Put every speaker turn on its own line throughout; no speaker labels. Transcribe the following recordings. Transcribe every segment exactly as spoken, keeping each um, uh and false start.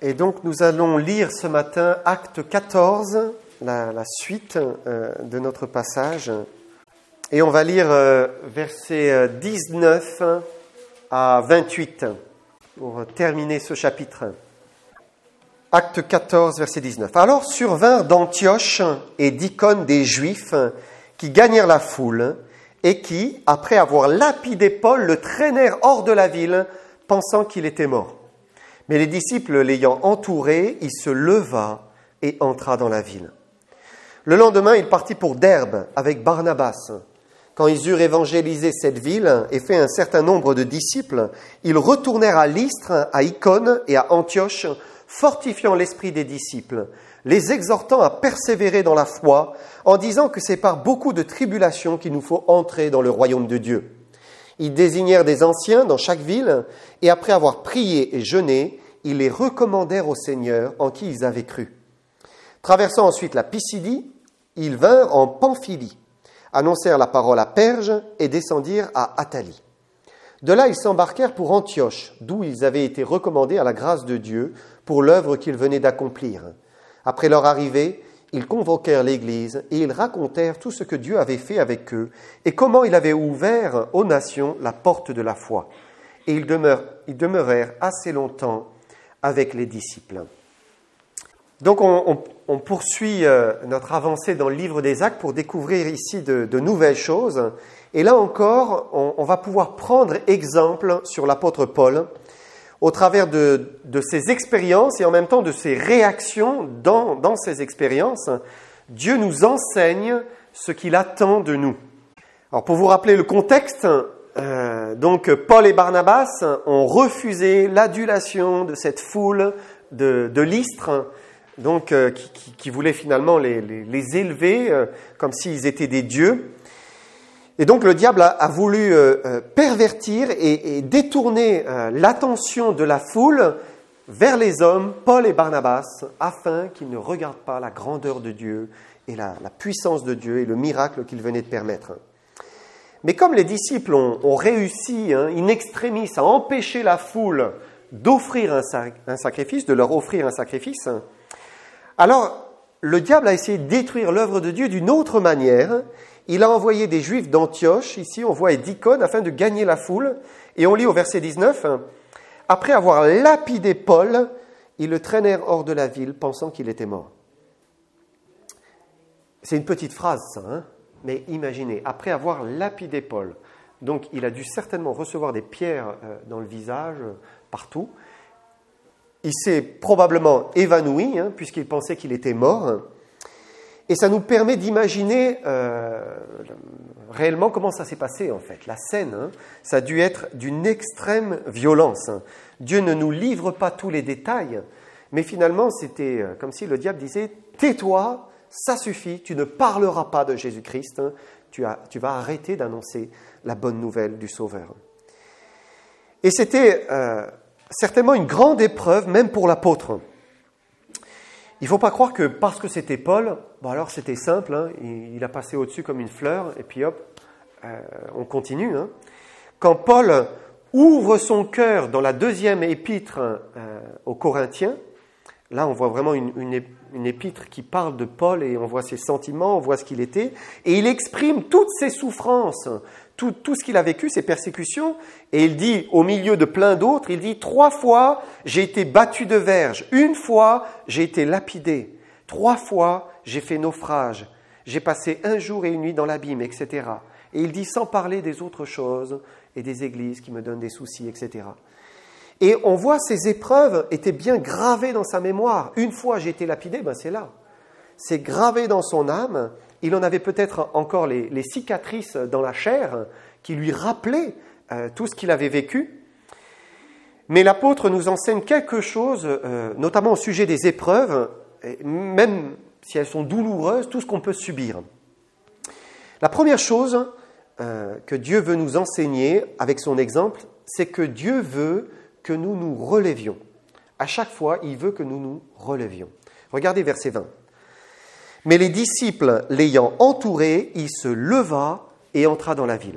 Et donc nous allons lire ce matin Acte quatorze, la, la suite euh, de notre passage. Et on va lire euh, versets dix-neuf à vingt-huit pour terminer ce chapitre. Acte quatorze, verset dix-neuf. Alors survinrent d'Antioche et d'Icône des Juifs qui gagnèrent la foule et qui, après avoir lapidé Paul, le traînèrent hors de la ville, pensant qu'il était mort. Mais les disciples l'ayant entouré, il se leva et entra dans la ville. Le lendemain, il partit pour Derbe avec Barnabas. Quand ils eurent évangélisé cette ville et fait un certain nombre de disciples, ils retournèrent à Lystre, à Icône et à Antioche, fortifiant l'esprit des disciples, les exhortant à persévérer dans la foi, en disant que c'est par beaucoup de tribulations qu'il nous faut entrer dans le royaume de Dieu. Ils désignèrent des anciens dans chaque ville, et après avoir prié et jeûné, ils les recommandèrent au Seigneur en qui ils avaient cru. Traversant ensuite la Pisidie, ils vinrent en Pamphylie, annoncèrent la parole à Perge et descendirent à Attalie. De là, ils s'embarquèrent pour Antioche, d'où ils avaient été recommandés à la grâce de Dieu pour l'œuvre qu'ils venaient d'accomplir. Après leur arrivée, ils convoquèrent l'Église et ils racontèrent tout ce que Dieu avait fait avec eux et comment il avait ouvert aux nations la porte de la foi. Et ils, demeurent, ils demeurèrent assez longtemps avec les disciples. Donc on, on, on poursuit euh, notre avancée dans le livre des Actes pour découvrir ici de, de nouvelles choses. Et là encore, on, on va pouvoir prendre exemple sur l'apôtre Paul au travers de, de ses expériences et en même temps de ses réactions dans, dans ces expériences. Dieu nous enseigne ce qu'il attend de nous. Alors pour vous rappeler le contexte, euh, donc Paul et Barnabas ont refusé l'adulation de cette foule de, de Lystre, donc euh, qui, qui, qui voulait finalement les, les, les élever euh, comme s'ils étaient des dieux. Et donc le diable a, a voulu euh, pervertir et, et détourner euh, l'attention de la foule vers les hommes, Paul et Barnabas, afin qu'ils ne regardent pas la grandeur de Dieu et la, la puissance de Dieu et le miracle qu'il venait de permettre. Mais comme les disciples ont, ont réussi, hein, in extremis, à empêcher la foule d'offrir un, sac, un sacrifice, de leur offrir un sacrifice, alors le diable a essayé de détruire l'œuvre de Dieu d'une autre manière. Il a envoyé des Juifs d'Antioche, ici on voit, et d'Icône, afin de gagner la foule. Et on lit au verset dix-neuf, « Après avoir lapidé Paul, ils le traînèrent hors de la ville, pensant qu'il était mort. » C'est une petite phrase, ça, hein, mais imaginez, après avoir lapidé Paul, donc il a dû certainement recevoir des pierres euh, dans le visage, euh, partout. Il s'est probablement évanoui, hein, puisqu'il pensait qu'il était mort. Et ça nous permet d'imaginer euh, réellement comment ça s'est passé, en fait. La scène, hein, ça a dû être d'une extrême violence. Dieu ne nous livre pas tous les détails, mais finalement, c'était comme si le diable disait « Tais-toi, ça suffit, tu ne parleras pas de Jésus-Christ, hein, tu, as, tu vas arrêter d'annoncer la bonne nouvelle du Sauveur. » Et c'était euh, certainement une grande épreuve, même pour l'apôtre. Il ne faut pas croire que parce que c'était Paul, bon alors c'était simple, hein, il, il a passé au-dessus comme une fleur, et puis hop, euh, on continue. Hein. Quand Paul ouvre son cœur dans la deuxième épître euh, aux Corinthiens, là on voit vraiment une, une, une épître qui parle de Paul, et on voit ses sentiments, on voit ce qu'il était, et il exprime toutes ses souffrances, tout, tout ce qu'il a vécu, ses persécutions, et il dit, au milieu de plein d'autres, il dit « Trois fois, j'ai été battu de verge. Une fois, j'ai été lapidé. Trois fois, j'ai fait naufrage. J'ai passé un jour et une nuit dans l'abîme, et cetera » Et il dit, sans parler des autres choses et des églises qui me donnent des soucis, et cetera. Et on voit ces épreuves étaient bien gravées dans sa mémoire. Une fois, j'ai été lapidé, ben c'est là. C'est gravé dans son âme. Il en avait peut-être encore les, les cicatrices dans la chair qui lui rappelaient euh, tout ce qu'il avait vécu. Mais l'apôtre nous enseigne quelque chose, euh, notamment au sujet des épreuves, et même si elles sont douloureuses, tout ce qu'on peut subir. La première chose euh, que Dieu veut nous enseigner avec son exemple, c'est que Dieu veut que nous nous relevions. À chaque fois, il veut que nous nous relevions. Regardez verset vingt. Mais les disciples l'ayant entouré, il se leva et entra dans la ville.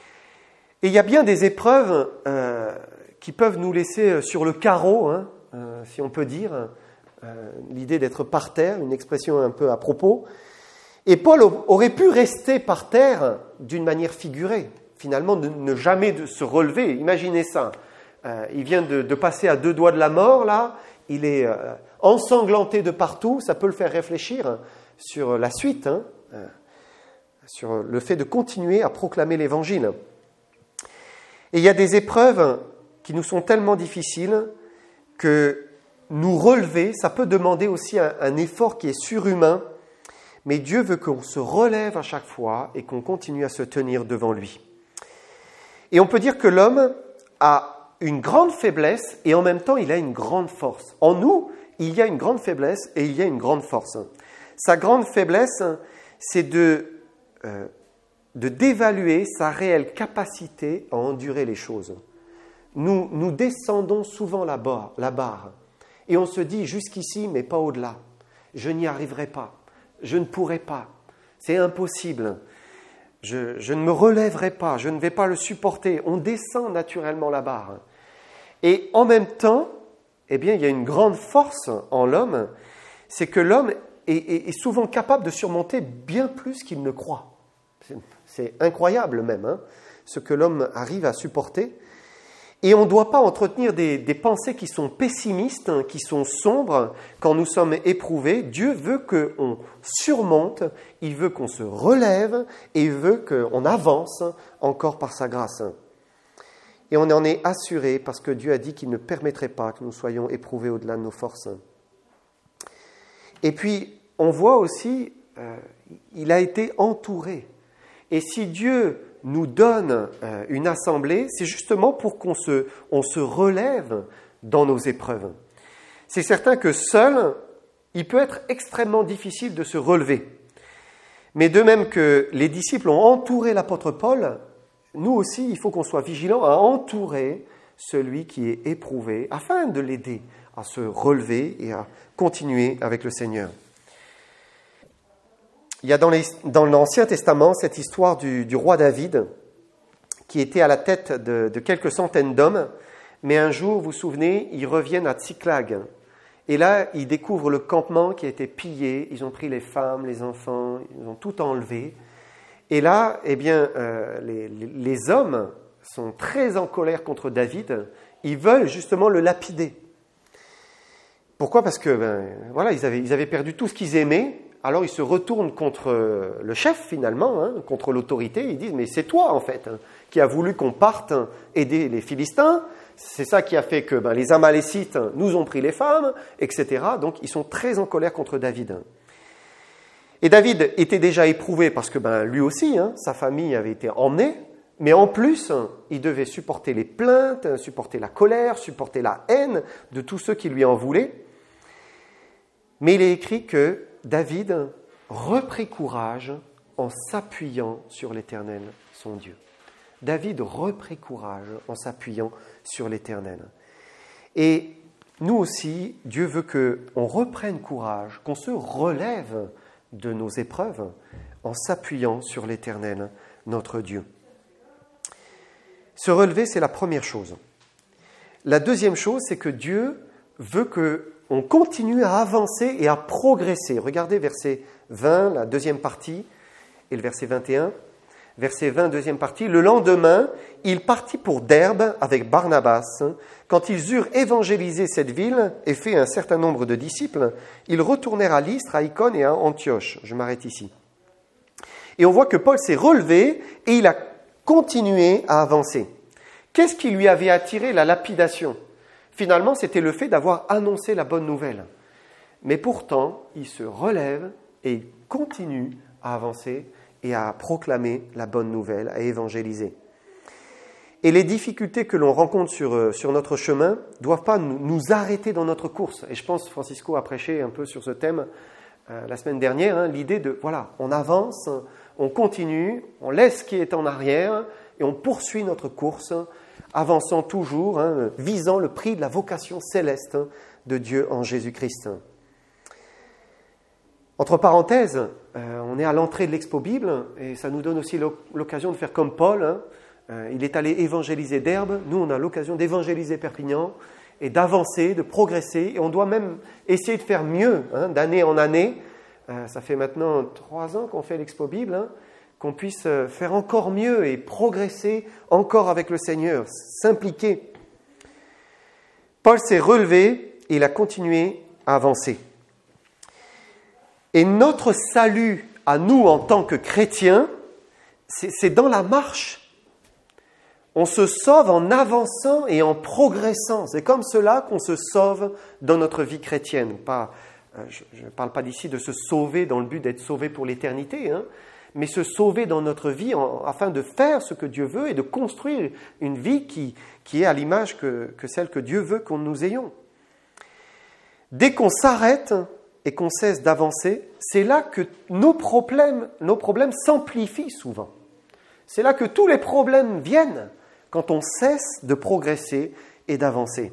Et il y a bien des épreuves euh, qui peuvent nous laisser sur le carreau, hein, euh, euh, si on peut dire, euh, l'idée d'être par terre, une expression un peu à propos. Et Paul aurait pu rester par terre d'une manière figurée, finalement de ne jamais de se relever. Imaginez ça, euh, il vient de, de passer à deux doigts de la mort, là, il est euh, ensanglanté de partout, ça peut le faire réfléchir sur la suite, hein, euh, sur le fait de continuer à proclamer l'Évangile. Et il y a des épreuves qui nous sont tellement difficiles que nous relever, ça peut demander aussi un, un effort qui est surhumain, mais Dieu veut qu'on se relève à chaque fois et qu'on continue à se tenir devant lui. Et on peut dire que l'homme a une grande faiblesse et en même temps il a une grande force. En nous, il y a une grande faiblesse et il y a une grande force. Sa grande faiblesse, c'est de, euh, de d'évaluer sa réelle capacité à endurer les choses. Nous, nous descendons souvent la barre, la barre et on se dit jusqu'ici mais pas au-delà. Je n'y arriverai pas. Je ne pourrai pas, c'est impossible, je, je ne me relèverai pas, je ne vais pas le supporter. On descend naturellement la barre. Et en même temps, eh bien, il y a une grande force en l'homme, c'est que l'homme est, est, est souvent capable de surmonter bien plus qu'il ne croit. C'est, c'est incroyable même, hein, ce que l'homme arrive à supporter. Et on ne doit pas entretenir des, des pensées qui sont pessimistes, hein, qui sont sombres quand nous sommes éprouvés. Dieu veut qu'on surmonte, il veut qu'on se relève et il veut qu'on avance encore par sa grâce. Et on en est assuré parce que Dieu a dit qu'il ne permettrait pas que nous soyons éprouvés au-delà de nos forces. Et puis, on voit aussi, euh, il a été entouré. Et si Dieu nous donne euh, une assemblée, c'est justement pour qu'on se, on se relève dans nos épreuves. C'est certain que seul, il peut être extrêmement difficile de se relever. Mais de même que les disciples ont entouré l'apôtre Paul, nous aussi, il faut qu'on soit vigilants à entourer celui qui est éprouvé, afin de l'aider à se relever et à continuer avec le Seigneur. Il y a dans, les, dans l'Ancien Testament cette histoire du, du roi David qui était à la tête de, de quelques centaines d'hommes, mais un jour, vous vous souvenez, ils reviennent à Tsiklag. Et là, ils découvrent le campement qui a été pillé, ils ont pris les femmes, les enfants, ils ont tout enlevé. Et là, eh bien, euh, les, les hommes sont très en colère contre David, ils veulent justement le lapider. Pourquoi ? Parce que ben, voilà, ils avaient, ils avaient perdu tout ce qu'ils aimaient. Alors ils se retournent contre le chef finalement, hein, contre l'autorité, ils disent « mais c'est toi en fait hein, qui a voulu qu'on parte aider les Philistins, c'est ça qui a fait que ben, les Amalécites nous ont pris les femmes, et cetera » Donc ils sont très en colère contre David. Et David était déjà éprouvé parce que ben, lui aussi, hein, sa famille avait été emmenée, mais en plus, il devait supporter les plaintes, supporter la colère, supporter la haine de tous ceux qui lui en voulaient. Mais il est écrit que David reprit courage en s'appuyant sur l'Éternel, son Dieu. David reprit courage en s'appuyant sur l'Éternel. Et nous aussi, Dieu veut qu'on reprenne courage, qu'on se relève de nos épreuves en s'appuyant sur l'Éternel, notre Dieu. Se relever, c'est la première chose. La deuxième chose, c'est que Dieu veut que on continue à avancer et à progresser. Regardez verset vingt, la deuxième partie, et le verset vingt et un. Verset vingt, deuxième partie. Le lendemain, il partit pour Derbe avec Barnabas. Quand ils eurent évangélisé cette ville et fait un certain nombre de disciples, ils retournèrent à Lystre, à Icône et à Antioche. Je m'arrête ici. Et on voit que Paul s'est relevé et il a continué à avancer. Qu'est-ce qui lui avait attiré la lapidation ? Finalement, c'était le fait d'avoir annoncé la bonne nouvelle. Mais pourtant, il se relève et il continue à avancer et à proclamer la bonne nouvelle, à évangéliser. Et les difficultés que l'on rencontre sur, sur notre chemin ne doivent pas nous, nous arrêter dans notre course. Et je pense que Francisco a prêché un peu sur ce thème euh, la semaine dernière, hein, l'idée de, voilà, on avance, on continue, on laisse ce qui est en arrière et on poursuit notre course, avançant toujours, hein, visant le prix de la vocation céleste hein, de Dieu en Jésus-Christ. Entre parenthèses, euh, on est à l'entrée de l'Expo Bible et ça nous donne aussi l'occasion de faire comme Paul. Hein. Euh, il est allé évangéliser Derbe, nous on a l'occasion d'évangéliser Perpignan et d'avancer, de progresser. Et on doit même essayer de faire mieux, hein, d'année en année. Euh, ça fait maintenant trois ans qu'on fait l'Expo Bible, hein, qu'on puisse faire encore mieux et progresser encore avec le Seigneur, s'impliquer. Paul s'est relevé et il a continué à avancer. Et notre salut à nous en tant que chrétiens, c'est, c'est dans la marche. On se sauve en avançant et en progressant. C'est comme cela qu'on se sauve dans notre vie chrétienne. Pas, je ne parle pas d'ici de se sauver dans le but d'être sauvé pour l'éternité, hein, mais se sauver dans notre vie en, afin de faire ce que Dieu veut et de construire une vie qui, qui est à l'image que, que celle que Dieu veut que nous ayons. Dès qu'on s'arrête et qu'on cesse d'avancer, c'est là que nos problèmes, nos problèmes s'amplifient souvent. C'est là que tous les problèmes viennent, quand on cesse de progresser et d'avancer.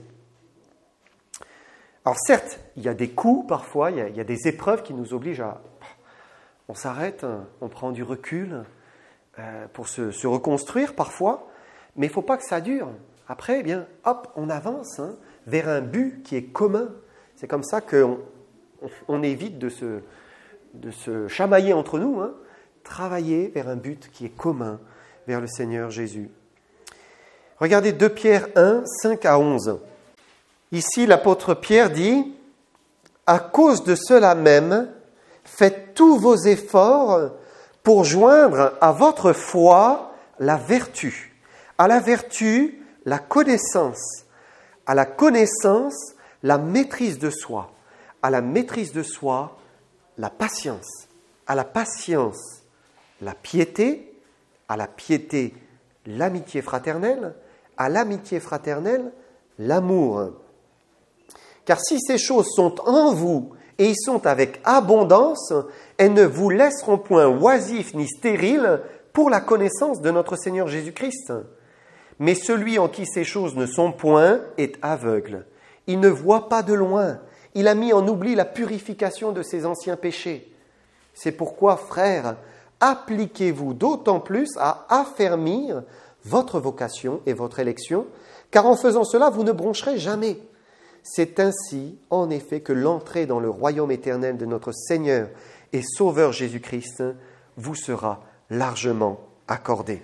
Alors certes, il y a des coups parfois, il y a, il y a des épreuves qui nous obligent à... On s'arrête, on prend du recul euh, pour se, se reconstruire parfois, mais il ne faut pas que ça dure. Après, eh bien, hop, on avance hein, vers un but qui est commun. C'est comme ça qu'on on, on évite de se, de se chamailler entre nous, hein, travailler vers un but qui est commun, vers le Seigneur Jésus. Regardez deux Pierre un, cinq à onze. Ici, l'apôtre Pierre dit « À cause de cela même, faites tous vos efforts pour joindre à votre foi la vertu, à la vertu la connaissance, à la connaissance la maîtrise de soi, à la maîtrise de soi la patience, à la patience la piété, à la piété l'amitié fraternelle, à l'amitié fraternelle l'amour. Car si ces choses sont en vous et y sont avec abondance, elles ne vous laisseront point oisifs ni stériles pour la connaissance de notre Seigneur Jésus-Christ. Mais celui en qui ces choses ne sont point est aveugle. Il ne voit pas de loin. Il a mis en oubli la purification de ses anciens péchés. C'est pourquoi, frères, appliquez-vous d'autant plus à affermir votre vocation et votre élection, car en faisant cela, vous ne broncherez jamais. C'est ainsi, en effet, que l'entrée dans le royaume éternel de notre Seigneur et Sauveur Jésus-Christ vous sera largement accordée.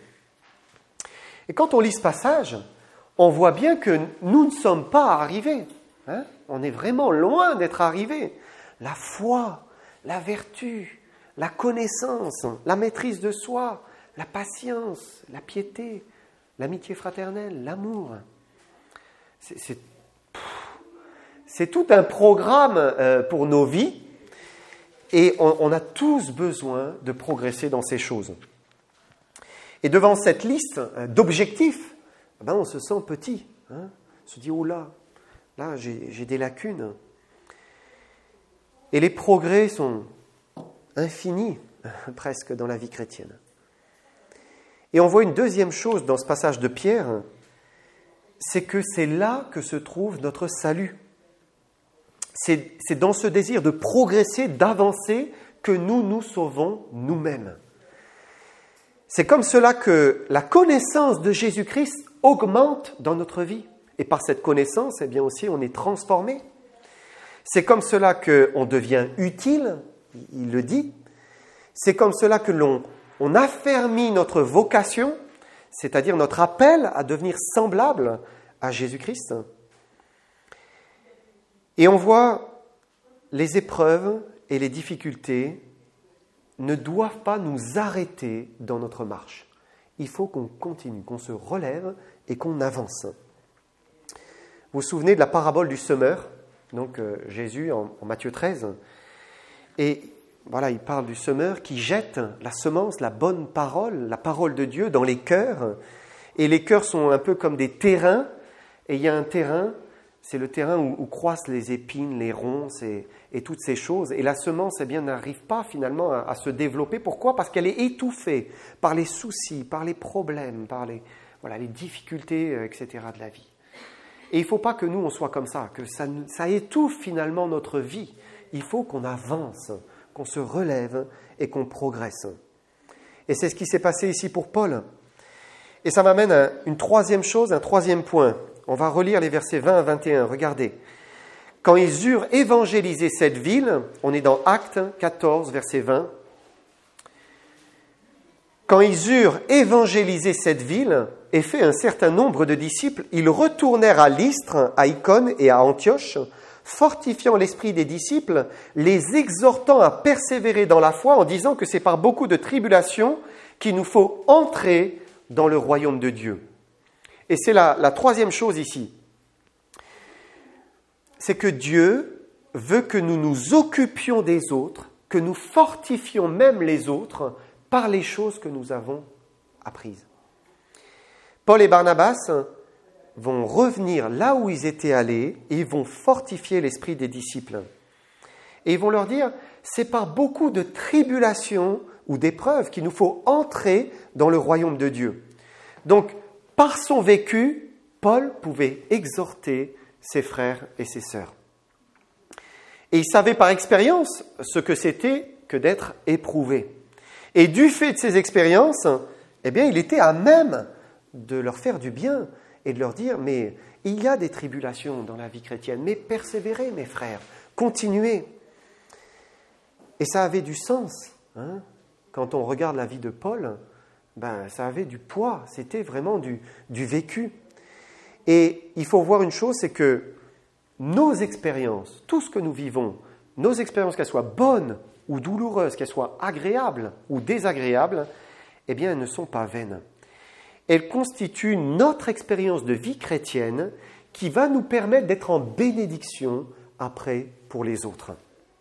Et quand on lit ce passage, on voit bien que nous ne sommes pas arrivés. Hein? On est vraiment loin d'être arrivés. La foi, la vertu, la connaissance, la maîtrise de soi, la patience, la piété, l'amitié fraternelle, l'amour. C'est, c'est, c'est tout un programme euh, pour nos vies et on, on a tous besoin de progresser dans ces choses. Et devant cette liste d'objectifs, ben on se sent petit. Hein? On se dit, oh là, là j'ai, j'ai des lacunes. Et les progrès sont infinis, presque, dans la vie chrétienne. Et on voit une deuxième chose dans ce passage de Pierre, c'est que c'est là que se trouve notre salut. C'est, c'est dans ce désir de progresser, d'avancer, que nous nous sauvons nous-mêmes. C'est comme cela que la connaissance de Jésus-Christ augmente dans notre vie. Et par cette connaissance, eh bien aussi, on est transformé. C'est comme cela qu'on devient utile, il le dit. C'est comme cela que l'on on affermit notre vocation, c'est-à-dire notre appel à devenir semblable à Jésus-Christ. Et on voit les épreuves et les difficultés ne doivent pas nous arrêter dans notre marche. Il faut qu'on continue, qu'on se relève et qu'on avance. Vous vous souvenez de la parabole du semeur, donc euh, Jésus en, en Matthieu treize, et voilà, il parle du semeur qui jette la semence, la bonne parole, la parole de Dieu dans les cœurs. Et les cœurs sont un peu comme des terrains. Et il y a un terrain, c'est le terrain où, où croissent les épines, les ronces et, et toutes ces choses. Et la semence, eh bien, n'arrive pas finalement à, à se développer. Pourquoi ? Parce qu'elle est étouffée par les soucis, par les problèmes, par les, voilà, les difficultés, et cetera de la vie. Et il ne faut pas que nous, on soit comme ça, que ça, ça étouffe finalement notre vie. Il faut qu'on avance, qu'on se relève et qu'on progresse. Et c'est ce qui s'est passé ici pour Paul. Et ça m'amène à une troisième chose, un troisième point. On va relire les versets vingt à vingt et un. Regardez. Quand ils eurent évangélisé cette ville, on est dans Actes quatorze, verset vingt. Quand ils eurent évangélisé cette ville et fait un certain nombre de disciples, ils retournèrent à Lystre, à Icône et à Antioche, fortifiant l'esprit des disciples, les exhortant à persévérer dans la foi en disant que c'est par beaucoup de tribulations qu'il nous faut entrer dans le royaume de Dieu. Et c'est la, la troisième chose ici. C'est que Dieu veut que nous nous occupions des autres, que nous fortifions même les autres par les choses que nous avons apprises. Paul et Barnabas vont revenir là où ils étaient allés et ils vont fortifier l'esprit des disciples. Et ils vont leur dire, c'est par beaucoup de tribulations ou d'épreuves qu'il nous faut entrer dans le royaume de Dieu. Donc, par son vécu, Paul pouvait exhorter ses frères et ses sœurs. Et il savait par expérience ce que c'était que d'être éprouvé. Et du fait de ces expériences, eh bien, il était à même de leur faire du bien et de leur dire, mais il y a des tribulations dans la vie chrétienne, mais persévérez, mes frères, continuez. Et ça avait du sens. Hein. Quand on regarde la vie de Paul, ben, ça avait du poids, c'était vraiment du, du vécu. Et il faut voir une chose, c'est que nos expériences, tout ce que nous vivons, nos expériences, qu'elles soient bonnes ou douloureuses, qu'elles soient agréables ou désagréables, eh bien, elles ne sont pas vaines. Elles constituent notre expérience de vie chrétienne qui va nous permettre d'être en bénédiction après pour les autres.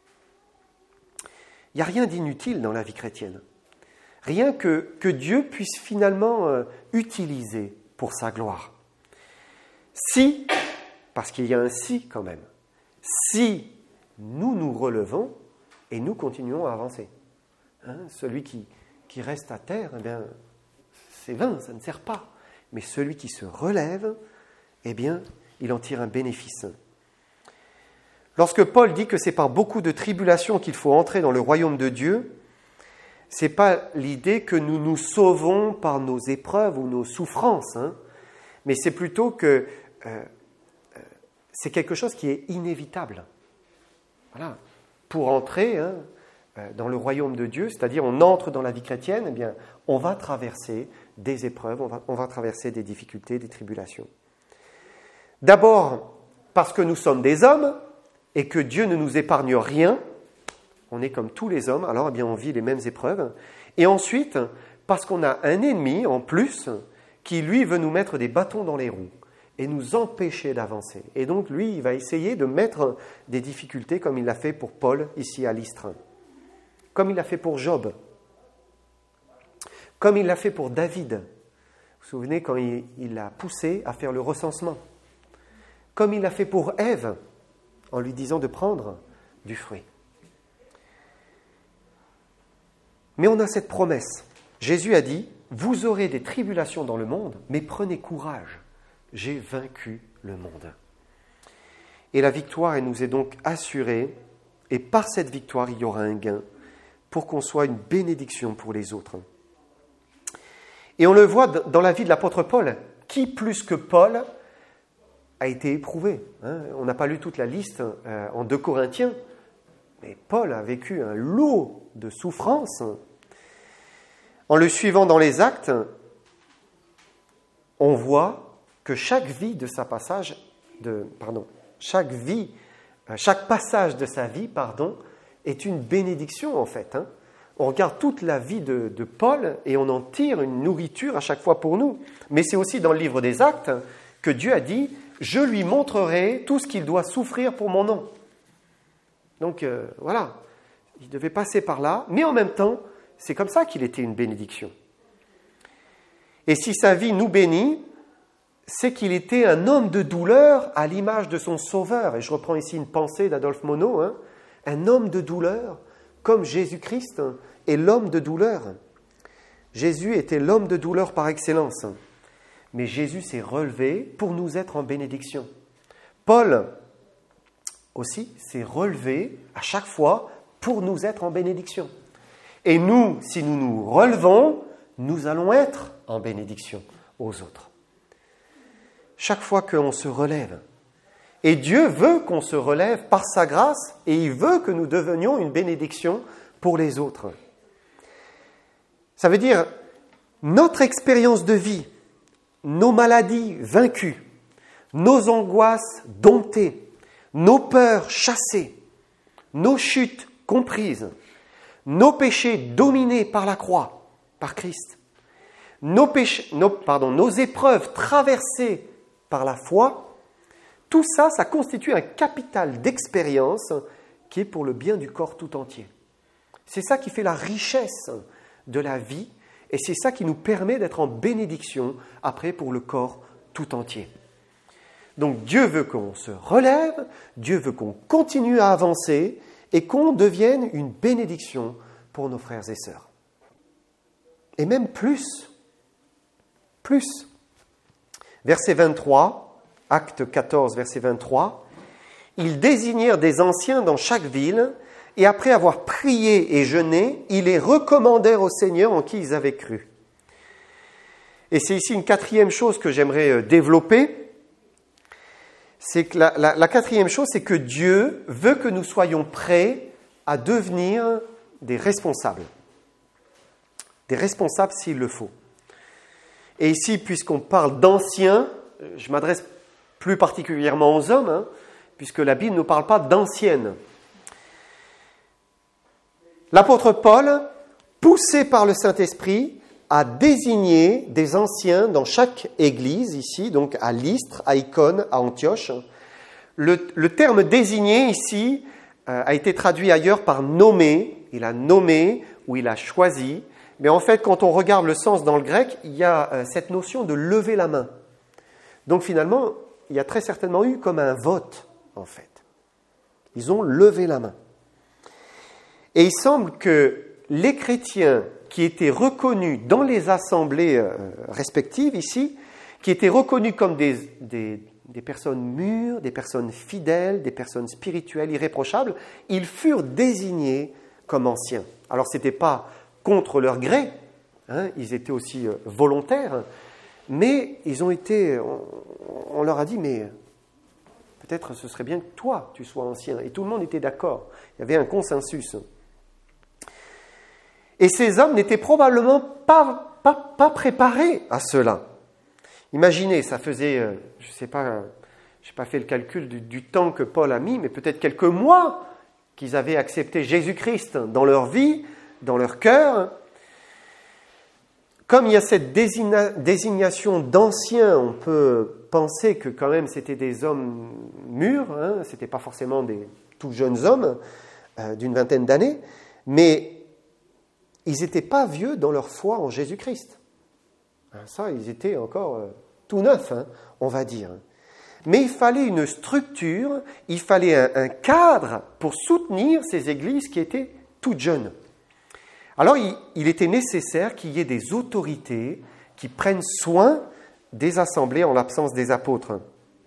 Il n'y a rien d'inutile dans la vie chrétienne. Rien que, que Dieu puisse finalement euh, utiliser pour sa gloire. Si, parce qu'il y a un si quand même, si nous nous relevons et nous continuons à avancer. Hein, celui qui, qui reste à terre, eh bien, c'est vain, ça ne sert pas. Mais celui qui se relève, eh bien, il en tire un bénéfice. Lorsque Paul dit que c'est par beaucoup de tribulations qu'il faut entrer dans le royaume de Dieu, ce n'est pas l'idée que nous nous sauvons par nos épreuves ou nos souffrances, hein, mais c'est plutôt que euh, c'est quelque chose qui est inévitable. Voilà. Pour entrer hein, dans le royaume de Dieu, c'est-à-dire on entre dans la vie chrétienne, eh bien, on va traverser des épreuves, on va, on va traverser des difficultés, des tribulations. D'abord, parce que nous sommes des hommes et que Dieu ne nous épargne rien, on est comme tous les hommes, alors eh bien, on vit les mêmes épreuves. Et ensuite, parce qu'on a un ennemi en plus qui, lui, veut nous mettre des bâtons dans les roues et nous empêcher d'avancer. Et donc, lui, il va essayer de mettre des difficultés comme il l'a fait pour Paul, ici à Lystre, comme il l'a fait pour Job, comme il l'a fait pour David. Vous vous souvenez quand il, il l'a poussé à faire le recensement, comme il l'a fait pour Ève, en lui disant de prendre du fruit. Mais on a cette promesse. Jésus a dit, vous aurez des tribulations dans le monde, mais prenez courage. J'ai vaincu le monde. Et la victoire, elle nous est donc assurée, et par cette victoire, il y aura un gain, pour qu'on soit une bénédiction pour les autres. Et on le voit dans la vie de l'apôtre Paul. Qui plus que Paul a été éprouvé, hein. On n'a pas lu toute la liste euh, en deux Corinthiens, mais Paul a vécu un lot de souffrances. En le suivant dans les actes, on voit que chaque vie de sa passage, de, pardon, chaque vie, chaque passage de sa vie, pardon, est une bénédiction en fait. Hein. On regarde toute la vie de, de Paul et on en tire une nourriture à chaque fois pour nous. Mais c'est aussi dans le livre des Actes que Dieu a dit « Je lui montrerai tout ce qu'il doit souffrir pour mon nom ». Donc euh, voilà, il devait passer par là, mais en même temps, c'est comme ça qu'il était une bénédiction. Et si sa vie nous bénit, c'est qu'il était un homme de douleur à l'image de son sauveur. Et je reprends ici une pensée d'Adolphe Monod, hein, un homme de douleur, comme Jésus-Christ est l'homme de douleur. Jésus était l'homme de douleur par excellence. Mais Jésus s'est relevé pour nous être en bénédiction. Paul aussi s'est relevé à chaque fois pour nous être en bénédiction. Et nous, si nous nous relevons, nous allons être en bénédiction aux autres. chaque fois qu'on se relève. Et Dieu veut qu'on se relève par sa grâce et il veut que nous devenions une bénédiction pour les autres. Ça veut dire notre expérience de vie, nos maladies vaincues, nos angoisses domptées, nos peurs chassées, nos chutes comprises, nos péchés dominés par la croix, par Christ, nos, péchés, nos, pardon, nos épreuves traversées par la foi, tout ça, ça constitue un capital d'expérience qui est pour le bien du corps tout entier. C'est ça qui fait la richesse de la vie et c'est ça qui nous permet d'être en bénédiction après pour le corps tout entier. Donc Dieu veut qu'on se relève, Dieu veut qu'on continue à avancer et qu'on devienne une bénédiction pour nos frères et sœurs. Et même plus, plus. Verset vingt-trois, acte quatorze, verset vingt-trois, « Ils désignèrent des anciens dans chaque ville, et après avoir prié et jeûné, ils les recommandèrent au Seigneur en qui ils avaient cru. » Et c'est ici une quatrième chose que j'aimerais développer. C'est que la, la, la quatrième chose, c'est que Dieu veut que nous soyons prêts à devenir des responsables. Des responsables s'il le faut. Et ici, puisqu'on parle d'anciens, je m'adresse plus particulièrement aux hommes, hein, puisque la Bible ne parle pas d'anciennes. L'apôtre Paul, poussé par le Saint-Esprit, a désigné des anciens dans chaque église, ici, donc à Lystre, à Icône, à Antioche. Le, le terme désigné ici euh, a été traduit ailleurs par nommer. Il a nommé ou il a choisi. Mais en fait, quand on regarde le sens dans le grec, il y a euh, cette notion de lever la main. Donc finalement, il y a très certainement eu comme un vote, en fait. Ils ont levé la main. Et il semble que les chrétiens qui étaient reconnus dans les assemblées euh, respectives ici, qui étaient reconnus comme des, des, des personnes mûres, des personnes fidèles, des personnes spirituelles, irréprochables, ils furent désignés comme anciens. Alors ce n'était pas contre leur gré, hein, ils étaient aussi euh, volontaires, mais ils ont été, on, on leur a dit, mais peut-être ce serait bien que toi tu sois ancien. Et tout le monde était d'accord, il y avait un consensus. Et ces hommes n'étaient probablement pas, pas, pas préparés à cela. Imaginez, ça faisait, je ne sais pas, je n'ai pas fait le calcul du, du temps que Paul a mis, mais peut-être quelques mois qu'ils avaient accepté Jésus-Christ dans leur vie, dans leur cœur. Comme il y a cette désigna, désignation d'anciens, on peut penser que quand même c'était des hommes mûrs, hein, ce n'étaient pas forcément des tout jeunes hommes euh, d'une vingtaine d'années, mais ils n'étaient pas vieux dans leur foi en Jésus-Christ. Ça, ils étaient encore euh, tout neufs, hein, on va dire. Mais il fallait une structure, il fallait un, un cadre pour soutenir ces églises qui étaient toutes jeunes. Alors, il, il était nécessaire qu'il y ait des autorités qui prennent soin des assemblées en l'absence des apôtres.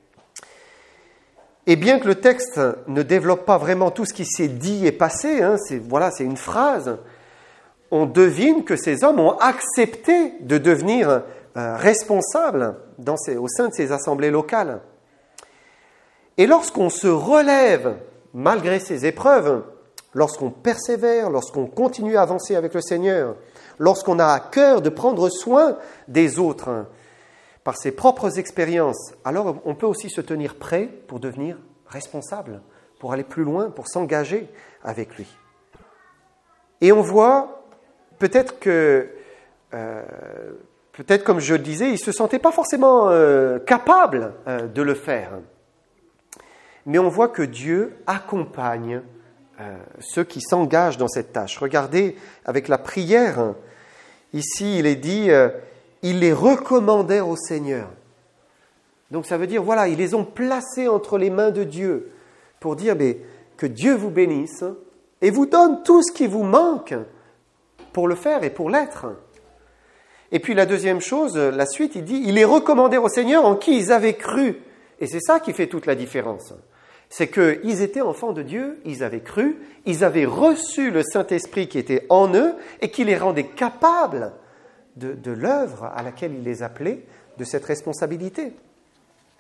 Et bien que le texte ne développe pas vraiment tout ce qui s'est dit et passé, hein, c'est, voilà, c'est une phrase, on devine que ces hommes ont accepté de devenir euh, responsables dans ces, au sein de ces assemblées locales. Et lorsqu'on se relève, malgré ces épreuves, lorsqu'on persévère, lorsqu'on continue à avancer avec le Seigneur, lorsqu'on a à cœur de prendre soin des autres hein, par ses propres expériences, alors on peut aussi se tenir prêt pour devenir responsable, pour aller plus loin, pour s'engager avec lui. Et on voit peut-être que, euh, peut-être comme je le disais, ils ne se sentaient pas forcément euh, capables euh, de le faire. Mais on voit que Dieu accompagne euh, ceux qui s'engagent dans cette tâche. Regardez, avec la prière, ici il est dit, euh, ils les recommandèrent au Seigneur. Donc ça veut dire, voilà, ils les ont placés entre les mains de Dieu pour dire mais, que Dieu vous bénisse et vous donne tout ce qui vous manque pour le faire et pour l'être. Et puis la deuxième chose, la suite, il dit, ils les recommandèrent au Seigneur en qui ils avaient cru. Et c'est ça qui fait toute la différence. C'est qu'ils étaient enfants de Dieu, ils avaient cru, ils avaient reçu le Saint-Esprit qui était en eux et qui les rendait capables de, de l'œuvre à laquelle il les appelait, de cette responsabilité.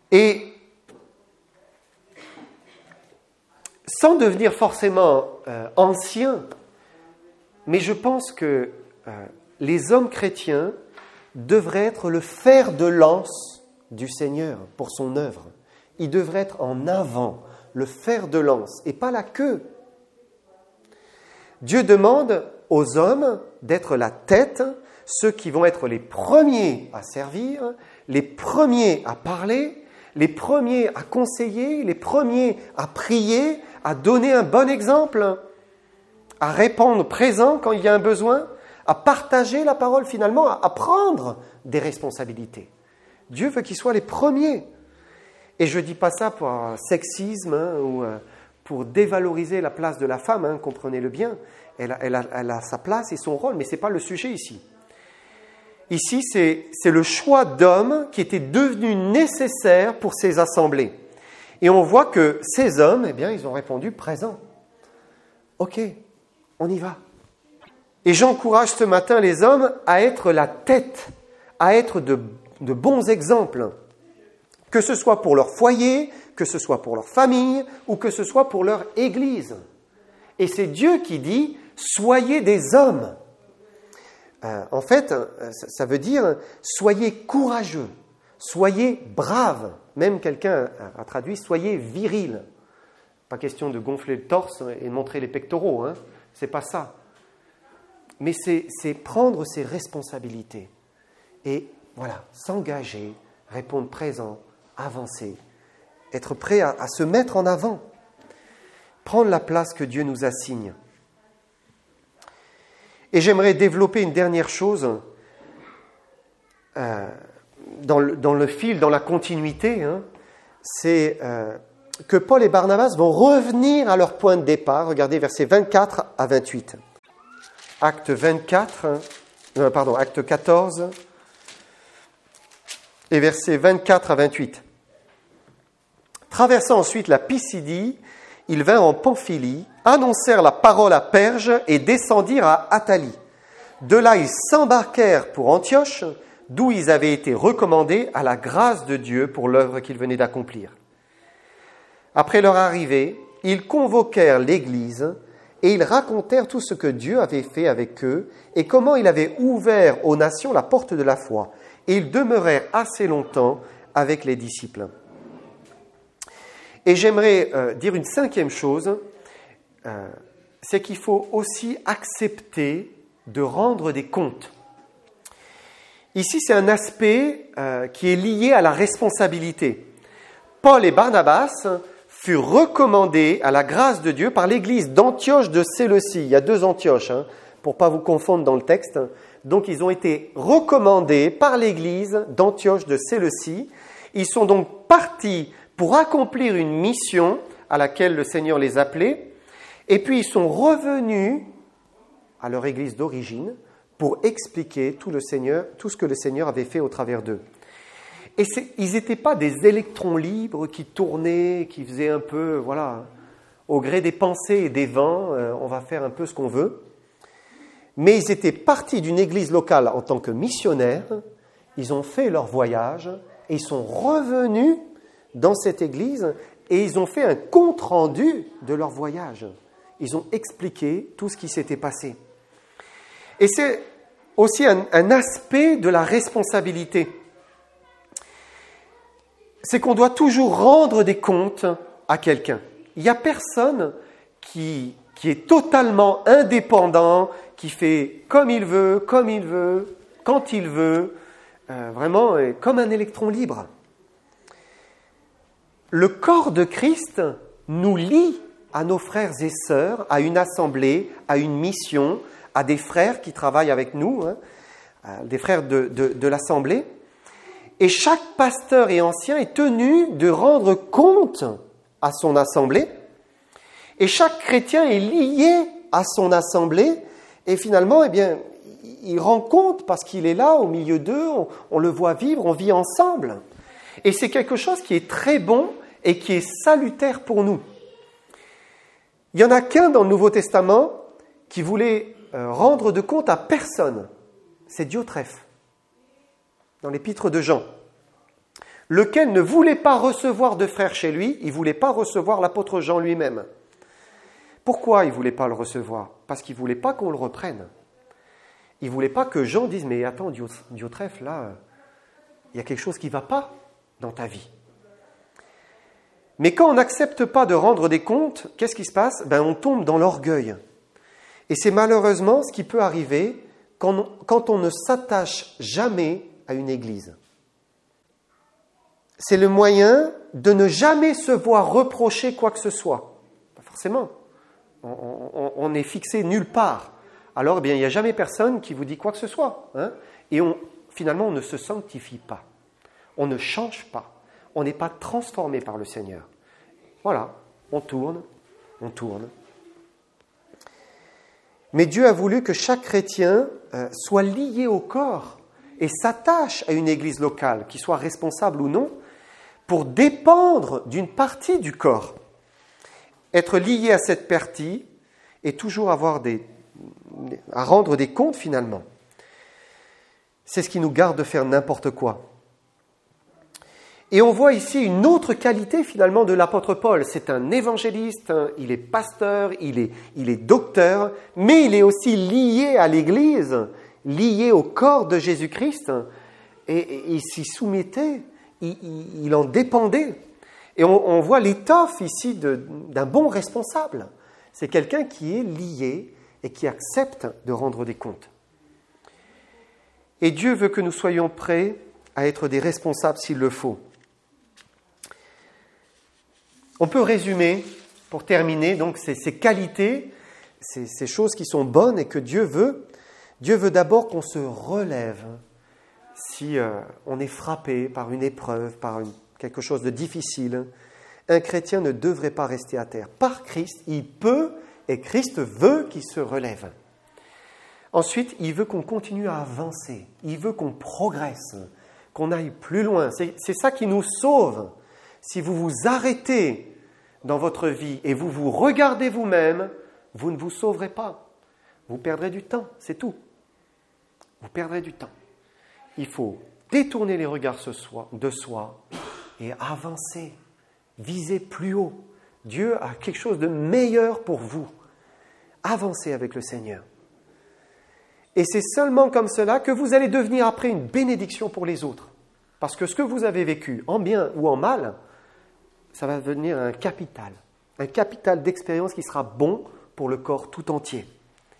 Et sans devenir forcément euh, ancien, mais je pense que euh, les hommes chrétiens devraient être le fer de lance du Seigneur pour son œuvre. Ils devraient être en avant, le fer de lance, et pas la queue. Dieu demande aux hommes d'être la tête, ceux qui vont être les premiers à servir, les premiers à parler, les premiers à conseiller, les premiers à prier, à donner un bon exemple, à répondre présent quand il y a un besoin, à partager la parole finalement, à prendre des responsabilités. Dieu veut qu'ils soient les premiers. Et je ne dis pas ça pour un sexisme hein, ou euh, pour dévaloriser la place de la femme, hein, comprenez-le bien. Elle a, elle, a, elle a sa place et son rôle, mais ce n'est pas le sujet ici. Ici, c'est, c'est le choix d'hommes qui était devenu nécessaire pour ces assemblées. Et on voit que ces hommes, eh bien, ils ont répondu présent. Ok, on y va. Et j'encourage ce matin les hommes à être la tête, à être de, de bons exemples, que ce soit pour leur foyer, que ce soit pour leur famille ou que ce soit pour leur église. Et c'est Dieu qui dit « soyez des hommes ». Euh, en fait, ça veut dire « soyez courageux, soyez braves ». Même quelqu'un a traduit « soyez viril ». Pas question de gonfler le torse et de montrer les pectoraux, hein. C'est pas ça. Mais c'est, c'est prendre ses responsabilités et voilà, s'engager, répondre présent, avancer, être prêt à, à se mettre en avant, prendre la place que Dieu nous assigne. Et j'aimerais développer une dernière chose euh, dans, le, dans le fil, dans la continuité, hein, c'est euh, que Paul et Barnabas vont revenir à leur point de départ. Regardez versets vingt-quatre à vingt-huit. Acte vingt-quatre, euh, pardon, acte quatorze, et versets vingt-quatre à vingt-huit. Traversant ensuite la Pisidie, ils vinrent en Pamphylie, annoncèrent la parole à Perge et descendirent à Attalie. De là, ils s'embarquèrent pour Antioche, d'où ils avaient été recommandés à la grâce de Dieu pour l'œuvre qu'ils venaient d'accomplir. Après leur arrivée, ils convoquèrent l'Église et ils racontèrent tout ce que Dieu avait fait avec eux et comment il avait ouvert aux nations la porte de la foi. Et ils demeurèrent assez longtemps avec les disciples. Et j'aimerais euh, dire une cinquième chose, euh, c'est qu'il faut aussi accepter de rendre des comptes. Ici, c'est un aspect euh, qui est lié à la responsabilité. Paul et Barnabas furent recommandés à la grâce de Dieu par l'église d'Antioche de Séleucie. Il y a deux Antioches, hein, pour ne pas vous confondre dans le texte. Donc, ils ont été recommandés par l'église d'Antioche de Séleucie. Ils sont donc partis pour accomplir une mission à laquelle le Seigneur les appelait. Et puis, ils sont revenus à leur église d'origine pour expliquer tout, le Seigneur, tout ce que le Seigneur avait fait au travers d'eux. Et c'est, ils n'étaient pas des électrons libres qui tournaient, qui faisaient un peu, voilà, au gré des pensées et des vents, euh, on va faire un peu ce qu'on veut. Mais ils étaient partis d'une église locale en tant que missionnaires, ils ont fait leur voyage et ils sont revenus dans cette église et ils ont fait un compte-rendu de leur voyage. Ils ont expliqué tout ce qui s'était passé. Et c'est aussi un, un aspect de la responsabilité. C'est qu'on doit toujours rendre des comptes à quelqu'un. Il n'y a personne qui, qui est totalement indépendant, qui fait comme il veut, comme il veut, quand il veut, euh, vraiment comme un électron libre. Le corps de Christ nous lie à nos frères et sœurs, à une assemblée, à une mission, à des frères qui travaillent avec nous, hein, des frères de, de, de l'assemblée. Et chaque pasteur et ancien est tenu de rendre compte à son assemblée. Et chaque chrétien est lié à son assemblée. Et finalement, eh bien, il rend compte parce qu'il est là, au milieu d'eux, on, on le voit vivre, on vit ensemble. Et c'est quelque chose qui est très bon et qui est salutaire pour nous. Il n'y en a qu'un dans le Nouveau Testament qui voulait rendre de compte à personne. C'est Diotrephe, dans l'épître de Jean. lequel ne voulait pas recevoir de frères chez lui, il ne voulait pas recevoir l'apôtre Jean lui-même. Pourquoi il ne voulait pas le recevoir? Parce qu'il ne voulait pas qu'on le reprenne. Il ne voulait pas que Jean dise « Mais attends, Diotrephe, là, il y a quelque chose qui ne va pas dans ta vie. » Mais quand on n'accepte pas de rendre des comptes, qu'est-ce qui se passe? Ben, on tombe dans l'orgueil. Et c'est malheureusement ce qui peut arriver quand on, quand on ne s'attache jamais à une église. C'est le moyen de ne jamais se voir reprocher quoi que ce soit. Pas forcément. On, on, on est fixé nulle part. Alors, eh bien, il n'y a jamais personne qui vous dit quoi que ce soit. Hein? Et on, finalement, on ne se sanctifie pas. On ne change pas. On n'est pas transformé par le Seigneur. Voilà, on tourne, on tourne. Mais Dieu a voulu que chaque chrétien euh, soit lié au corps et s'attache à une église locale, qu'il soit responsable ou non, pour dépendre d'une partie du corps. Être lié à cette partie et toujours avoir des, à rendre des comptes finalement. C'est ce qui nous garde de faire n'importe quoi. Et on voit ici une autre qualité finalement de l'apôtre Paul. C'est un évangéliste, hein, il est pasteur, il est, il est docteur, mais il est aussi lié à l'Église, lié au corps de Jésus-Christ, et, et il s'y soumettait, il, il, il en dépendait. Et on, on voit l'étoffe ici de, d'un bon responsable. C'est quelqu'un qui est lié et qui accepte de rendre des comptes. Et Dieu veut que nous soyons prêts à être des responsables s'il le faut. On peut résumer, pour terminer, donc ces, ces qualités, ces, ces choses qui sont bonnes et que Dieu veut. Dieu veut d'abord qu'on se relève si euh, on est frappé par une épreuve, par une, quelque chose de difficile. Un chrétien ne devrait pas rester à terre. Par Christ, il peut et Christ veut qu'il se relève. Ensuite, il veut qu'on continue à avancer. Il veut qu'on progresse, qu'on aille plus loin. C'est, c'est ça qui nous sauve. Si vous vous arrêtez dans votre vie et vous vous regardez vous-même, vous ne vous sauverez pas. Vous perdrez du temps, c'est tout. Vous perdrez du temps. Il faut détourner les regards de soi et avancer, viser plus haut. Dieu a quelque chose de meilleur pour vous. Avancez avec le Seigneur. Et c'est seulement comme cela que vous allez devenir après une bénédiction pour les autres. Parce que ce que vous avez vécu, en bien ou en mal, ça va devenir un capital. Un capital d'expérience qui sera bon pour le corps tout entier.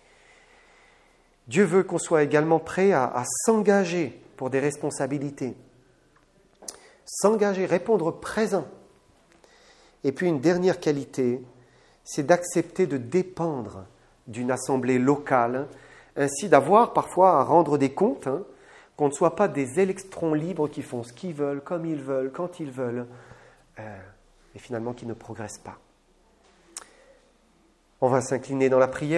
Dieu veut qu'on soit également prêt à, à s'engager pour des responsabilités. S'engager, répondre présent. Et puis une dernière qualité, c'est d'accepter de dépendre d'une assemblée locale, ainsi d'avoir parfois à rendre des comptes, hein, qu'on ne soit pas des électrons libres qui font ce qu'ils veulent, comme ils veulent, quand ils veulent, euh, et finalement qui ne progressent pas. On va s'incliner dans la prière.